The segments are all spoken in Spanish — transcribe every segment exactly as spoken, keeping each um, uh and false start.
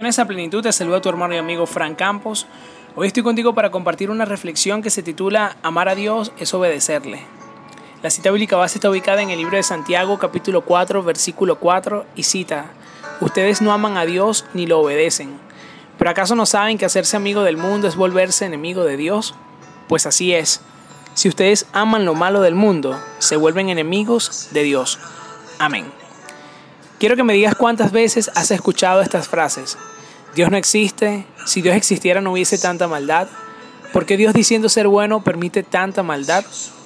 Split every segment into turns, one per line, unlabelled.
A plenitud, te saluda tu hermano y amigo Frank Campos. Hoy estoy contigo para compartir una reflexión que se titula Amar a Dios es obedecerle. La cita bíblica base está ubicada en el libro de Santiago, capítulo cuatro, versículo cuatro, y cita: Ustedes no aman a Dios ni lo obedecen. ¿Pero acaso no saben que hacerse amigo del mundo es volverse enemigo de Dios? Pues así es. Si ustedes aman lo malo del mundo, se vuelven enemigos de Dios. Amén. Quiero que me digas cuántas veces has escuchado estas frases. Dios no existe. Si Dios existiera no hubiese tanta maldad. ¿Por qué Dios, diciendo ser bueno, permite tanta maldad?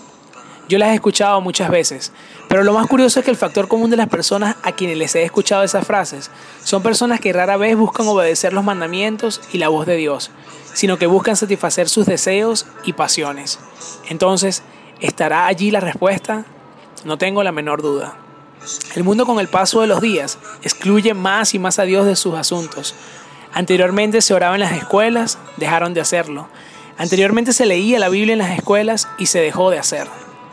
Yo las he escuchado muchas veces, pero lo más curioso es que el factor común de las personas a quienes les he escuchado esas frases son personas que rara vez buscan obedecer los mandamientos y la voz de Dios, sino que buscan satisfacer sus deseos y pasiones. Entonces, ¿estará allí la respuesta? No tengo la menor duda. El mundo, con el paso de los días, excluye más y más a Dios de sus asuntos. Anteriormente se oraba en las escuelas, dejaron de hacerlo. Anteriormente se leía la Biblia en las escuelas y se dejó de hacer.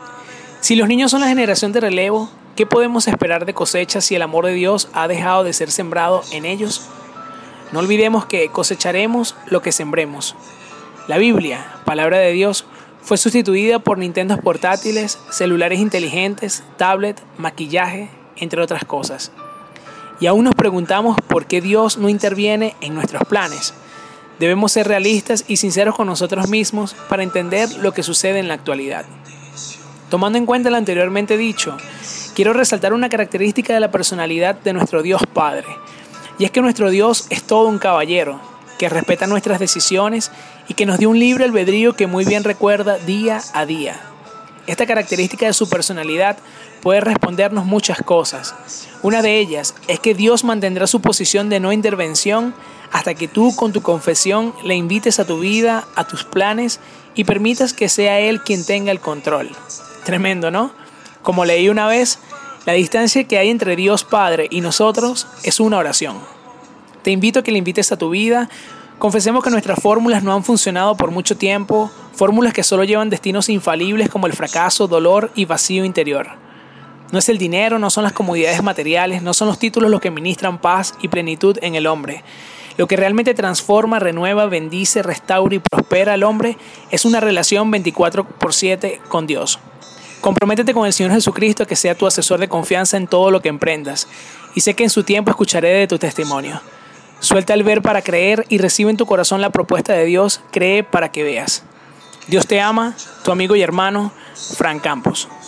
Si los niños son la generación de relevo, ¿qué podemos esperar de cosecha si el amor de Dios ha dejado de ser sembrado en ellos? No olvidemos que cosecharemos lo que sembremos. La Biblia, palabra de Dios, fue sustituida por Nintendos portátiles, celulares inteligentes, tablet, maquillaje, entre otras cosas. Y aún nos preguntamos por qué Dios no interviene en nuestros planes. Debemos ser realistas y sinceros con nosotros mismos para entender lo que sucede en la actualidad. Tomando en cuenta lo anteriormente dicho, quiero resaltar una característica de la personalidad de nuestro Dios Padre. Y es que nuestro Dios es todo un caballero, que respeta nuestras decisiones y que nos dio un libre albedrío que muy bien recuerda día a día. Esta característica de su personalidad puede respondernos muchas cosas. Una de ellas es que Dios mantendrá su posición de no intervención hasta que tú, con tu confesión, le invites a tu vida, a tus planes y permitas que sea Él quien tenga el control. Tremendo, ¿no? Como leí una vez, la distancia que hay entre Dios Padre y nosotros es una oración. Te invito a que le invites a tu vida. Confesemos que nuestras fórmulas no han funcionado por mucho tiempo, fórmulas que solo llevan destinos infalibles como el fracaso, dolor y vacío interior. No es el dinero, no son las comodidades materiales, no son los títulos los que ministran paz y plenitud en el hombre. Lo que realmente transforma, renueva, bendice, restaura y prospera al hombre es una relación veinticuatro por siete con Dios. Comprométete con el Señor Jesucristo a que sea tu asesor de confianza en todo lo que emprendas, y sé que en su tiempo escucharé de tu testimonio. Suelta el ver para creer y recibe en tu corazón la propuesta de Dios. Cree para que veas. Dios te ama, tu amigo y hermano, Frank Campos.